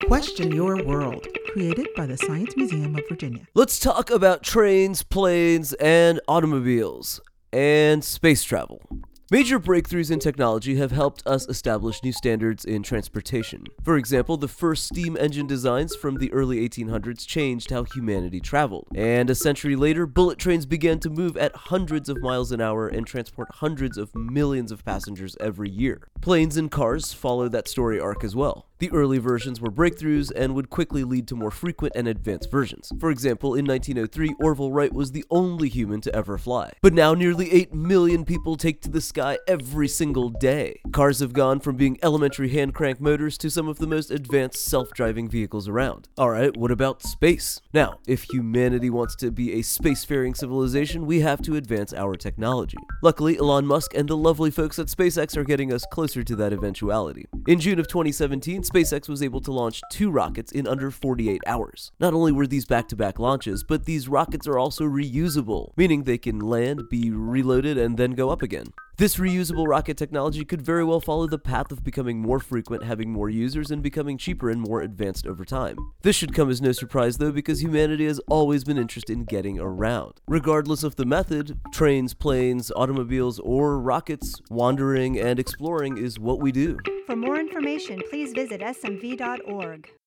Question Your World, created by the Science Museum of Virginia. Let's talk about trains, planes, and automobiles, and space travel. Major breakthroughs in technology have helped us establish new standards in transportation. For example, the first steam engine designs from the early 1800s changed how humanity traveled. And a century later, bullet trains began to move at hundreds of miles an hour and transport hundreds of millions of passengers every year. Planes and cars follow that story arc as well. The early versions were breakthroughs and would quickly lead to more frequent and advanced versions. For example, in 1903, Orville Wright was the only human to ever fly. But now nearly 8 million people take to the sky every single day. Cars have gone from being elementary hand crank motors to some of the most advanced self-driving vehicles around. Alright, what about space? Now, if humanity wants to be a spacefaring civilization, we have to advance our technology. Luckily, Elon Musk and the lovely folks at SpaceX are getting us closer to that eventuality. In June of 2017, SpaceX was able to launch 2 rockets in under 48 hours. Not only were these back-to-back launches, but these rockets are also reusable, meaning they can land, be reloaded, and then go up again. This reusable rocket technology could very well follow the path of becoming more frequent, having more users, and becoming cheaper and more advanced over time. This should come as no surprise though, because humanity has always been interested in getting around. Regardless of the method, trains, planes, automobiles, or rockets, wandering and exploring is what we do. For more information, please visit smv.org.